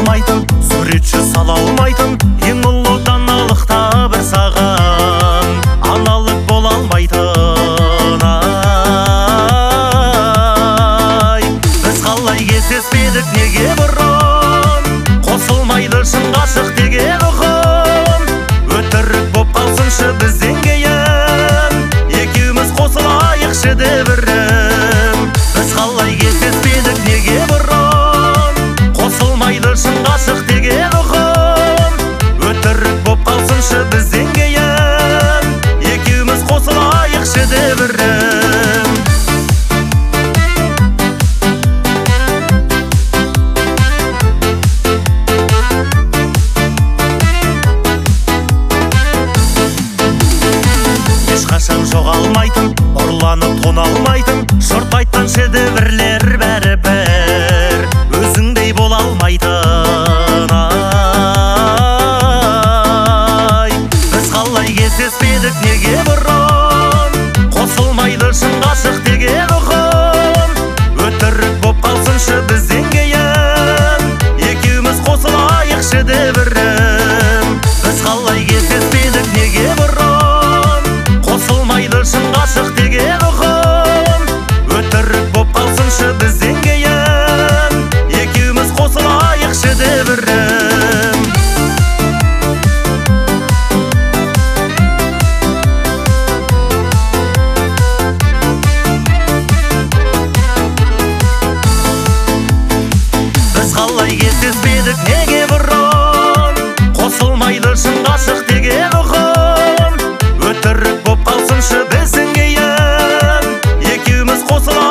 алмайтын, суретші сала алмайтын, ең ұлы даналықта бір саған аналық бола алмайтын. Ай, біз қалай кездеспедік неге бұрын, қосылмайды шын ғашық деген ұғым. Өтірік боп қалсыншы бізден кейін, екеуміз қосылайықшы дебірім. Біз қалай кездеспедік неге бұрын, қосылмайды шын ғашық деген ұғым. Өтірік боп қалсыншы бізден кейін, екеуміз қосылайықшы дебірім. Ешқашан жоғалмайтын, ұрланып тоналмайтын, жұрт айтқан шедеврлер бәрібір өзіңдей бола алмайтын. Ай, біз қалай кездеспедік неге бұрын, қосылмайды шын ғашық деген ұғым. Өтірік боп қалсыншы бізден кейін, екеуміз қосылайықшы дебірім. Біз қалай кездеспедік неге бұрын, қосылмайды шын ғашық деген ұғым. Өтірік боп қалсыншы бізден кейін, екеуміз қосылайықшы дебірім. Біз қалай кездеспедік неге бұрын, қосылмайды шын ғашық деген ұғым. Өтірік боп қалсыншы бізден кейін, екеуміз қосылайықшы